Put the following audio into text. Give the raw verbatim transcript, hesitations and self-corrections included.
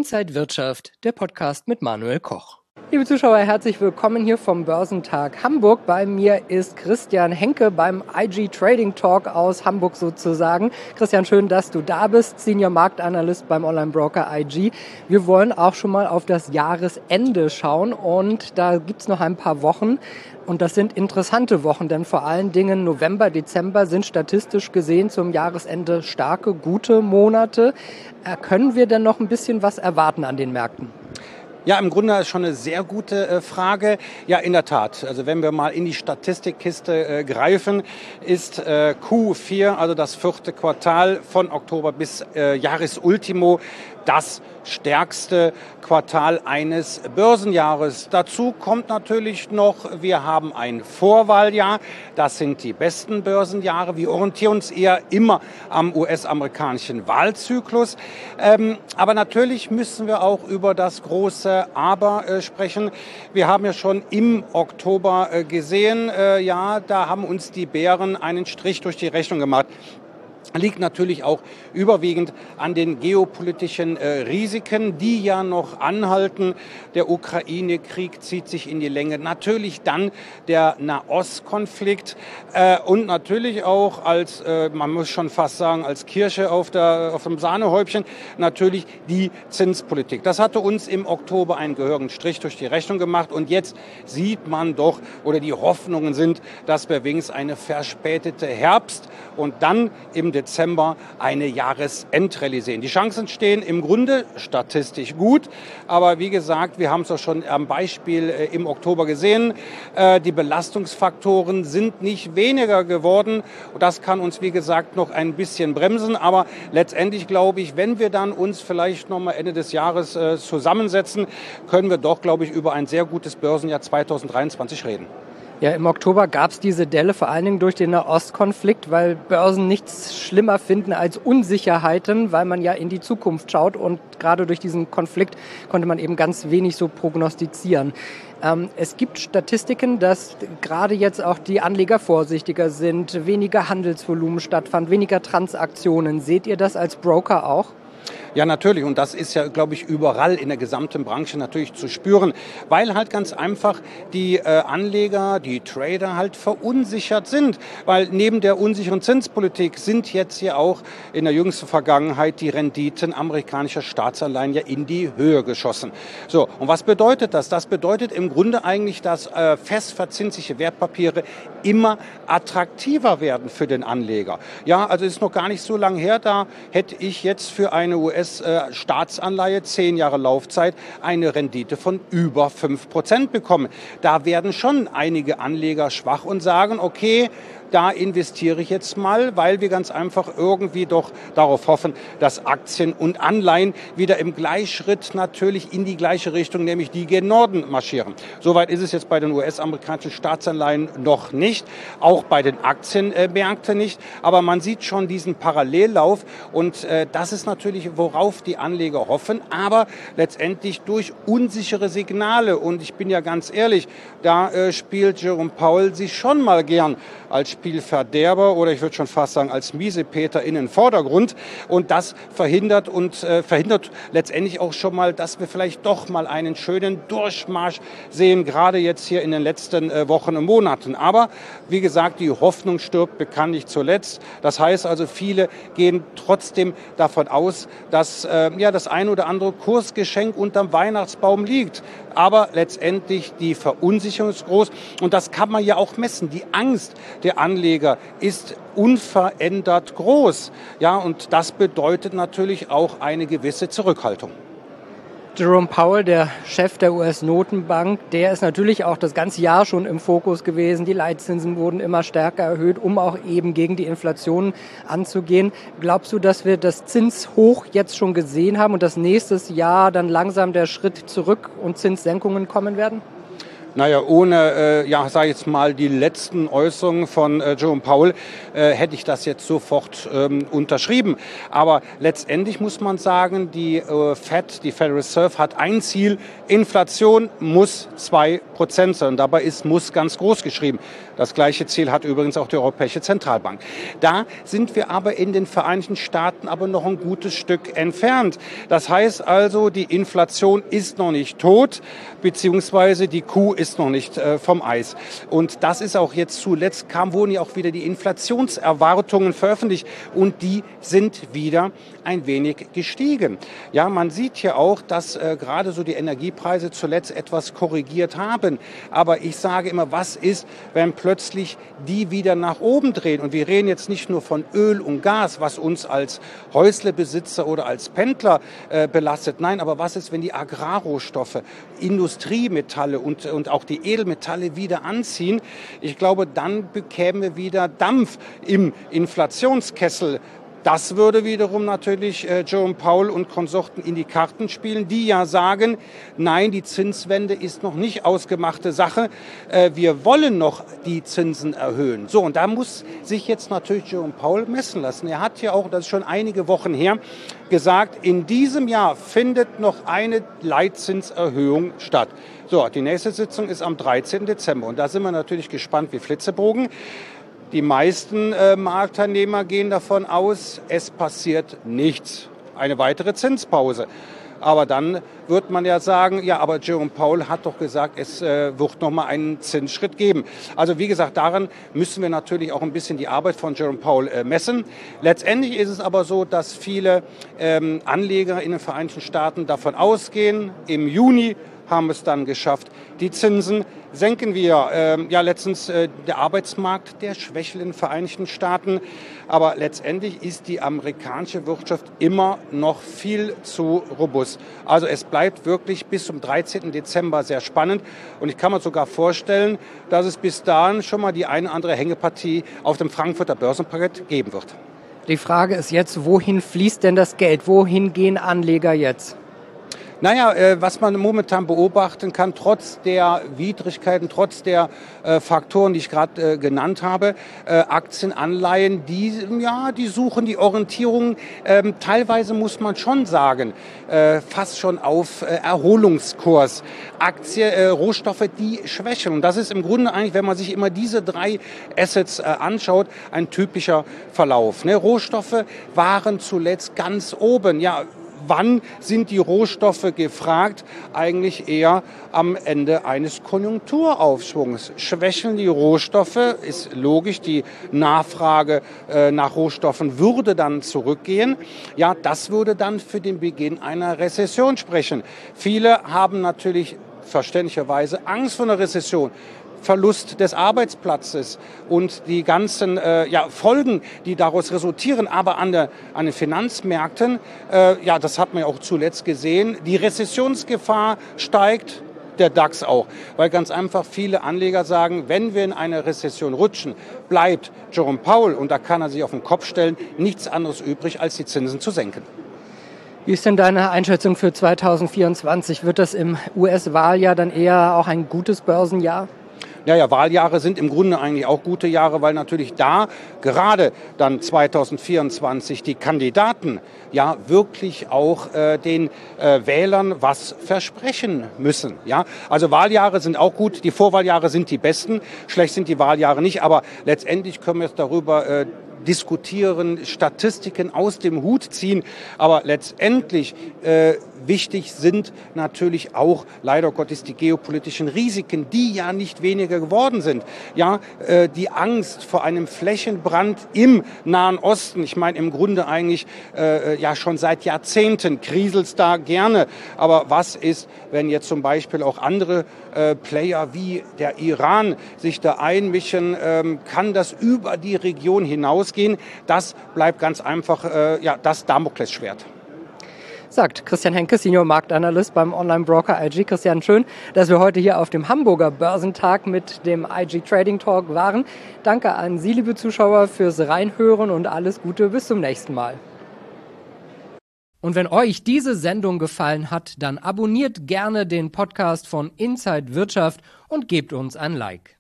Inside Wirtschaft, der Podcast mit Manuel Koch. Liebe Zuschauer, herzlich willkommen hier vom Börsentag Hamburg. Bei mir ist Christian Henke beim I G Trading Talk aus Hamburg sozusagen. Christian, schön, dass du da bist, Senior Marktanalyst beim Online-Broker I G. Wir wollen auch schon mal auf das Jahresende schauen und da gibt es noch ein paar Wochen. Und das sind interessante Wochen, denn vor allen Dingen November, Dezember sind statistisch gesehen zum Jahresende starke, gute Monate. Äh, können wir denn noch ein bisschen was erwarten an den Märkten? Ja, im Grunde ist schon eine sehr gute äh, Frage. Ja, in der Tat. Also wenn wir mal in die Statistikkiste äh, greifen, ist äh, Q vier, also das vierte Quartal von Oktober bis äh, Jahresultimo, das stärkste Quartal eines Börsenjahres. Dazu kommt natürlich noch, wir haben ein Vorwahljahr. Das sind die besten Börsenjahre. Wir orientieren uns eher immer am U S-amerikanischen Wahlzyklus. Ähm, aber natürlich müssen wir auch über das große Aber äh, sprechen. Wir haben ja schon im Oktober äh, gesehen, äh, ja, da haben uns die Bären einen Strich durch die Rechnung gemacht. Liegt natürlich auch überwiegend an den geopolitischen äh, Risiken, die ja noch anhalten. Der Ukraine-Krieg zieht sich in die Länge. Natürlich dann der Nahostkonflikt äh, und natürlich auch als, äh, man muss schon fast sagen, als Kirsche auf, der, auf dem Sahnehäubchen, natürlich die Zinspolitik. Das hatte uns im Oktober einen gehörigen Strich durch die Rechnung gemacht und jetzt sieht man doch, oder die Hoffnungen sind, dass wir wenigstens eine verspätete Herbst und dann im Dezember eine Jahresendrallye sehen. Die Chancen stehen im Grunde statistisch gut, aber wie gesagt, wir haben es auch schon am Beispiel äh, im Oktober gesehen, äh, die Belastungsfaktoren sind nicht weniger geworden und das kann uns, wie gesagt, noch ein bisschen bremsen, aber letztendlich glaube ich, wenn wir dann uns vielleicht noch mal Ende des Jahres äh, zusammensetzen, können wir doch, glaube ich, über ein sehr gutes Börsenjahr zweitausenddreiundzwanzig reden. Ja, im Oktober gab es diese Delle vor allen Dingen durch den Nahostkonflikt, weil Börsen nichts schlimmer finden als Unsicherheiten, weil man ja in die Zukunft schaut und gerade durch diesen Konflikt konnte man eben ganz wenig so prognostizieren. Ähm, es gibt Statistiken, dass gerade jetzt auch die Anleger vorsichtiger sind, weniger Handelsvolumen stattfand, weniger Transaktionen. Seht ihr das als Broker auch? Ja, natürlich. Und das ist ja, glaube ich, überall in der gesamten Branche natürlich zu spüren, weil halt ganz einfach die äh, Anleger, die Trader halt verunsichert sind. Weil neben der unsicheren Zinspolitik sind jetzt hier auch in der jüngsten Vergangenheit die Renditen amerikanischer Staatsanleihen ja in die Höhe geschossen. So, und was bedeutet das? Das bedeutet im Grunde eigentlich, dass äh, festverzinsliche Wertpapiere immer attraktiver werden für den Anleger. Ja, also es ist noch gar nicht so lange her, da hätte ich jetzt für eine U S-Staatsanleihe, zehn Jahre Laufzeit, eine Rendite von über fünf Prozent bekommen. Da werden schon einige Anleger schwach und sagen, okay, da investiere ich jetzt mal, weil wir ganz einfach irgendwie doch darauf hoffen, dass Aktien und Anleihen wieder im Gleichschritt natürlich in die gleiche Richtung, nämlich die gen Norden marschieren. Soweit ist es jetzt bei den U S-amerikanischen Staatsanleihen noch nicht, auch bei den Aktienmärkten nicht, aber man sieht schon diesen Parallellauf und äh, das ist natürlich, worauf die Anleger hoffen, aber letztendlich durch unsichere Signale und ich bin ja ganz ehrlich, da äh, spielt Jerome Powell sich schon mal gern als Spielverderber oder ich würde schon fast sagen als Miesepeter in den Vordergrund und das verhindert und äh, verhindert letztendlich auch schon mal, dass wir vielleicht doch mal einen schönen Durchmarsch sehen, gerade jetzt hier in den letzten äh, Wochen und Monaten. Aber wie gesagt, die Hoffnung stirbt bekanntlich zuletzt. Das heißt also, viele gehen trotzdem davon aus, dass äh, ja das ein oder andere Kursgeschenk unterm Weihnachtsbaum liegt. Aber letztendlich die Verunsicherung ist groß und das kann man ja auch messen. Die Angst der Anleger ist unverändert groß. Ja, und das bedeutet natürlich auch eine gewisse Zurückhaltung. Jerome Powell, der Chef der U S-Notenbank, der ist natürlich auch das ganze Jahr schon im Fokus gewesen. Die Leitzinsen wurden immer stärker erhöht, um auch eben gegen die Inflation anzugehen. Glaubst du, dass wir das Zinshoch jetzt schon gesehen haben und dass nächstes Jahr dann langsam der Schritt zurück und Zinssenkungen kommen werden? Naja, ohne, äh, ja, sage ich jetzt mal, die letzten Äußerungen von äh, Jerome Powell äh, hätte ich das jetzt sofort ähm, unterschrieben. Aber letztendlich muss man sagen, die äh, Fed, die Federal Reserve, hat ein Ziel: Inflation muss zwei Prozent, sondern dabei ist Muss ganz groß geschrieben. Das gleiche Ziel hat übrigens auch die Europäische Zentralbank. Da sind wir aber in den Vereinigten Staaten aber noch ein gutes Stück entfernt. Das heißt also, die Inflation ist noch nicht tot, beziehungsweise die Kuh ist noch nicht äh, vom Eis. Und das ist auch jetzt zuletzt, kam, wurden ja auch wieder die Inflationserwartungen veröffentlicht und die sind wieder ein wenig gestiegen. Ja, man sieht hier auch, dass äh, gerade so die Energiepreise zuletzt etwas korrigiert haben. Aber ich sage immer, was ist, wenn plötzlich die wieder nach oben drehen? Und wir reden jetzt nicht nur von Öl und Gas, was uns als Häuslebesitzer oder als Pendler äh, belastet. Nein, aber was ist, wenn die Agrarrohstoffe, Industriemetalle und, und auch die Edelmetalle wieder anziehen? Ich glaube, dann bekämen wir wieder Dampf im Inflationskessel. Das würde wiederum natürlich äh, Jerome Powell und Konsorten in die Karten spielen, die ja sagen, nein, die Zinswende ist noch nicht ausgemachte Sache. Äh, wir wollen noch die Zinsen erhöhen. So, und da muss sich jetzt natürlich Jerome Powell messen lassen. Er hat ja auch, das ist schon einige Wochen her, gesagt, in diesem Jahr findet noch eine Leitzinserhöhung statt. So, die nächste Sitzung ist am dreizehnten Dezember. Und da sind wir natürlich gespannt wie Flitzebogen. Die meisten äh, Marktteilnehmer gehen davon aus, es passiert nichts. Eine weitere Zinspause. Aber dann wird man ja sagen, ja, aber Jerome Powell hat doch gesagt, es äh, wird noch mal einen Zinsschritt geben. Also wie gesagt, daran müssen wir natürlich auch ein bisschen die Arbeit von Jerome Powell äh, messen. Letztendlich ist es aber so, dass viele ähm, Anleger in den Vereinigten Staaten davon ausgehen, im Juni haben es dann geschafft. Die Zinsen senken wir. Ähm, ja, letztens äh, der Arbeitsmarkt, der schwächelt in den Vereinigten Staaten. Aber letztendlich ist die amerikanische Wirtschaft immer noch viel zu robust. Also es bleibt wirklich bis zum dreizehnten Dezember sehr spannend. Und ich kann mir sogar vorstellen, dass es bis dahin schon mal die eine oder andere Hängepartie auf dem Frankfurter Börsenparkett geben wird. Die Frage ist jetzt, wohin fließt denn das Geld? Wohin gehen Anleger jetzt? Naja, äh, was man momentan beobachten kann, trotz der Widrigkeiten, trotz der äh, Faktoren, die ich gerade äh, genannt habe, äh, Aktien, Anleihen, die, ja, die suchen die Orientierung, ähm, teilweise muss man schon sagen, äh, fast schon auf äh, Erholungskurs. Aktien, äh, Rohstoffe, die schwächen. Und das ist im Grunde eigentlich, wenn man sich immer diese drei Assets äh, anschaut, ein typischer Verlauf. Ne? Rohstoffe waren zuletzt ganz oben. Ja, wann sind die Rohstoffe gefragt? Eigentlich eher am Ende eines Konjunkturaufschwungs. Schwächeln die Rohstoffe, ist logisch, die Nachfrage äh, nach Rohstoffen würde dann zurückgehen. Ja, das würde dann für den Beginn einer Rezession sprechen. Viele haben natürlich verständlicherweise Angst vor einer Rezession. Verlust des Arbeitsplatzes und die ganzen äh, ja, Folgen, die daraus resultieren, aber an, der, an den Finanzmärkten, äh, ja, das hat man ja auch zuletzt gesehen, die Rezessionsgefahr steigt, der DAX auch, weil ganz einfach viele Anleger sagen, wenn wir in eine Rezession rutschen, bleibt Jerome Powell, und da kann er sich auf den Kopf stellen, nichts anderes übrig, als die Zinsen zu senken. Wie ist denn deine Einschätzung für zweitausendvierundzwanzig? Wird das im U S-Wahljahr dann eher auch ein gutes Börsenjahr? Ja, ja, Wahljahre sind im Grunde eigentlich auch gute Jahre, weil natürlich da gerade dann zweitausendvierundzwanzig die Kandidaten ja wirklich auch äh, den äh, Wählern was versprechen müssen. Ja, also Wahljahre sind auch gut, die Vorwahljahre sind die besten, schlecht sind die Wahljahre nicht, aber letztendlich können wir jetzt darüber äh, diskutieren, Statistiken aus dem Hut ziehen, aber letztendlich äh, wichtig sind natürlich auch, leider Gottes, die geopolitischen Risiken, die ja nicht weniger geworden sind. Ja, äh, die Angst vor einem Flächenbrand im Nahen Osten, ich meine im Grunde eigentlich äh, ja schon seit Jahrzehnten kriselt's da gerne, aber was ist, wenn jetzt zum Beispiel auch andere äh, Player wie der Iran sich da einmischen, ähm, kann das über die Region hinausgehen? Das bleibt ganz einfach äh, ja, das Damoklesschwert. Sagt Christian Henke, Senior Marktanalyst beim Online-Broker I G. Christian, schön, dass wir heute hier auf dem Hamburger Börsentag mit dem I G Trading Talk waren. Danke an Sie, liebe Zuschauer, fürs Reinhören und alles Gute. Bis zum nächsten Mal. Und wenn euch diese Sendung gefallen hat, dann abonniert gerne den Podcast von Inside Wirtschaft und gebt uns ein Like.